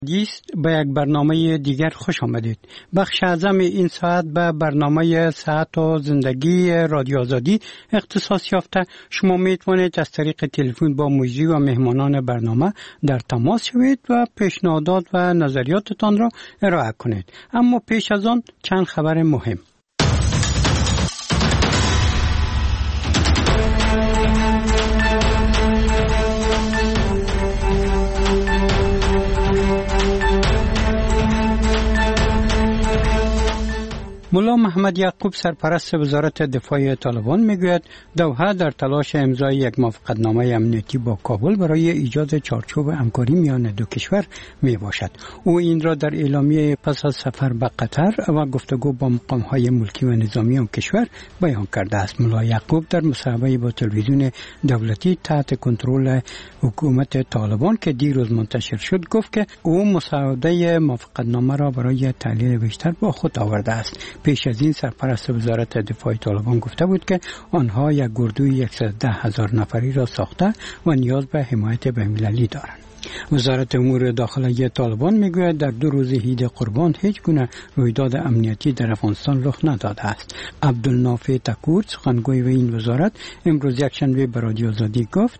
دیست به یک برنامه دیگر خوش آمدید. بخش اعظم این ساعت به برنامه صحت و زندگی رادیو آزادی اختصاص یافته. شما میتوانید از طریق تلفن با مجری و مهمانان برنامه در تماس شوید و پیشنهادات و نظریاتتان را ارائه کنید. اما پیش از آن چند خبر مهم. ملا محمد یعقوب سرپرست وزارت دفاع طالبان میگوید دوحه در تلاش امضای یک موافقتنامه امنیتی با کابل برای ایجاد چارچوب همکاری میان دو کشور می باشد. او این را در اعلامیه پس از سفر به قطر و گفتگو با مقام‌های ملکی و نظامی آن کشور بیان کرده است. ملا یعقوب در مصاحبه با تلویزیون دولتی تحت کنترل حکومت طالبان که دیروز منتشر شد گفت که او مسوده موافقتنامه را برای تحلیل بیشتر با خود آورده است. پیش از این سرپرست وزارت دفاع طالبان گفته بود که آنها یک گردوی 110,000 نفری را ساخته و نیاز به حمایت بین‌المللی دارند. وزارت امور داخلی طالبان میگوید در 2 روز عید قربان هیچ گونه رویداد امنیتی در افغانستان رخ نداده است. عبدالنافع تکور سخنگوی این وزارت امروز یکشنبه به رادیو آزادی گفت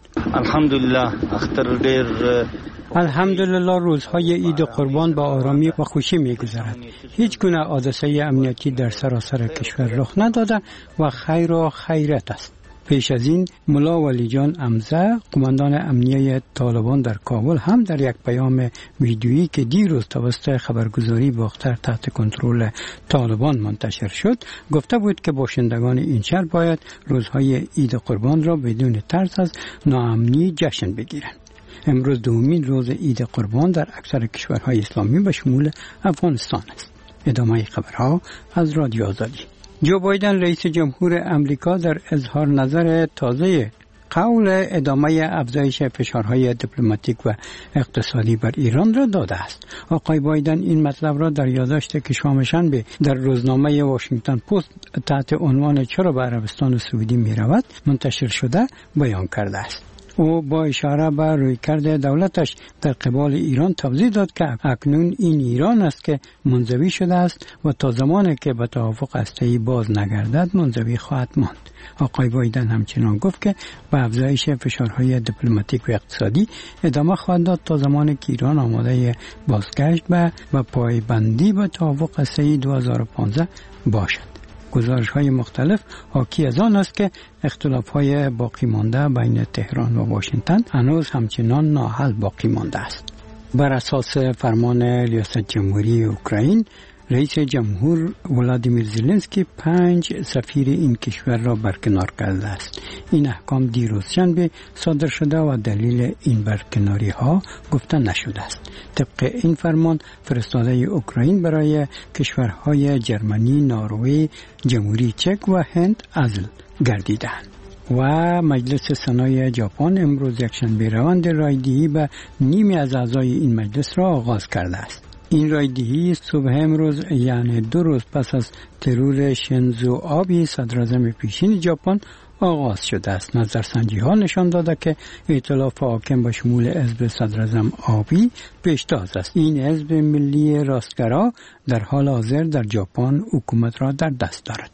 الحمدلله روزهای عید قربان با آرامی و خوشی میگذرد. هیچ گونه حادثه امنیتی در سراسر کشور رخ نداده و خیر و خیرت است. پیش از این ملا ولی جان امزه قماندان امنیه طالبان در کابل هم در یک پیام ویدیویی که دیروز توسط خبرگزاری باختر تحت کنترل طالبان منتشر شد گفته بود که باشندگان این شهر باید روزهای عید قربان را بدون ترس از ناامنی جشن بگیرند. امروز دومین روز عید قربان در اکثر کشورهای اسلامی به شمول افغانستان است. ادامه خبرها از رادیو آزادی. جو بایدن رئیس جمهور امریکا در اظهار نظر تازه قول ادامه افزایش فشارهای دیپلماتیک و اقتصادی بر ایران را داده است. آقای بایدن این مطلب را در یادداشت که شنبه در روزنامه واشنگتن پست تحت عنوان چرا به عربستان سعودی می رود منتشر شده بیان کرده است. او با اشاره به رویکرد دولتش در قبال ایران توضیح داد که اکنون این ایران است که منزوی شده است و تا زمانی که به توافق هسته‌ای باز نگردد منزوی خواهد ماند. آقای بایدن همچنان گفت که به افزایش فشارهای دیپلماتیک و اقتصادی ادامه خواهد داد تا زمانی که ایران آماده بازگشت و پایبندی به توافق هسته‌ای 2015 باشد. گزارش‌های مختلف حاکی از آن است که اختلاف‌های باقی مانده بین تهران و واشنگتن هنوز همچنان ناحل باقی مانده است. بر اساس فرمان ریاست جمهوری اوکراین، رئیس جمهور ولادیمیر زلنسکی 5 سفیر این کشور را برکنار کرده است. این احکام دیروز شنبه صادر شده و دلیل این برکناری ها گفته نشده است. طبق این فرمان فرستاده اوکراین برای کشورهای جرمنی، نروژ، جمهوری چک و هند عزل گردیدند. و مجلس سنای ژاپن امروز یکشنبه روند رایدهی به نیمی از اعضای این مجلس را آغاز کرده است. این رایدهی صبح امروز یعنی 2 روز پس از ترور شینزو آبی صدراعظم پیشین ژاپن آغاز شده است. نظرسنجی ها نشان داده که ائتلاف حاکم به شمول حزب صدراعظم آبی پیشتاز است. این حزب ملی راستگرا در حال حاضر در ژاپن حکومت را در دست دارد.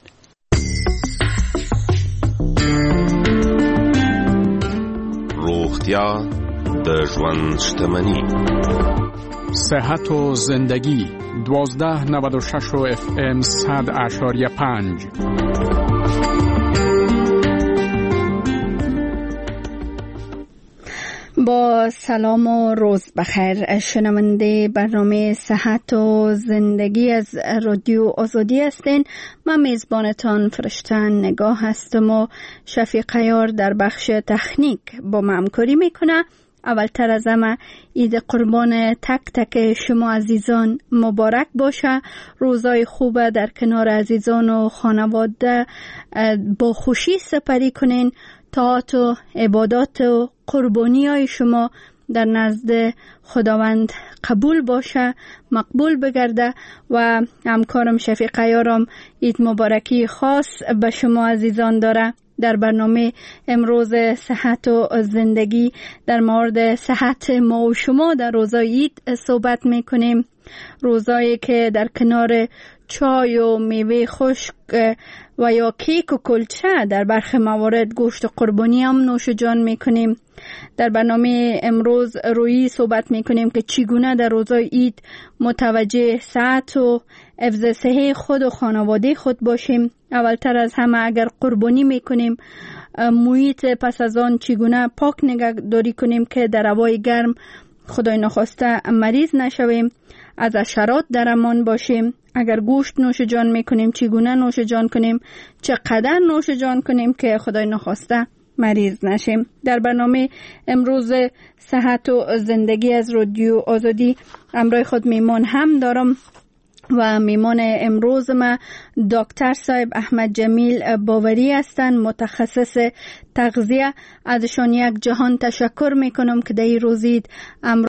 روغتیا د ژوند شتمني. صحت و زندگی 1296 و FM 100.5. با سلام و روز بخیر شنونده برنامه صحت و زندگی از رادیو آزادی هستین. من میزبانتان فرشته نگاه هستم و شفیق عیار در بخش تکنیک با من همکاری میکنه. اولتر از همه عید قربان تک تک شما عزیزان مبارک باشه. روزای خوب در کنار عزیزان و خانواده با خوشی سپری کنین. طاعت و عبادات و قربانی های شما در نزد خداوند قبول باشه، مقبول بگرده. و همکارم شفیق عیارم عید مبارکی خاص به شما عزیزان داره. در برنامه امروز صحت و زندگی در مورد صحت ما و شما در روزای عید صحبت میکنیم. روزایی که در کنار چای و میوه خشک و یا کیک و کلچه در برخی موارد گوشت قربانی هم نوش جان میکنیم. در برنامه امروز روی صحبت میکنیم که چگونه در روزای عید متوجه صحت و حفظ صحه خود و خانواده خود باشیم. اولتر از همه اگر قربانی میکنیم محیط پس از آن چگونه پاک نگهداری کنیم که در هوای گرم خدای نخواسته مریض نشویم، از حشرات در امان باشیم. اگر گوشت نوش جان میکنیم چگونه نوش جان کنیم، چقدر نوش جان کنیم که خدای نخواسته مریض نشیم. در برنامه امروز صحت و زندگی از رادیو آزادی همراه خود میمان هم دارم و میمان امروز ما دکتر صاحب احمد جمیل باوری هستند، متخصص تغذیه. ازشان یک جهان تشکر میکنم که در این روز عید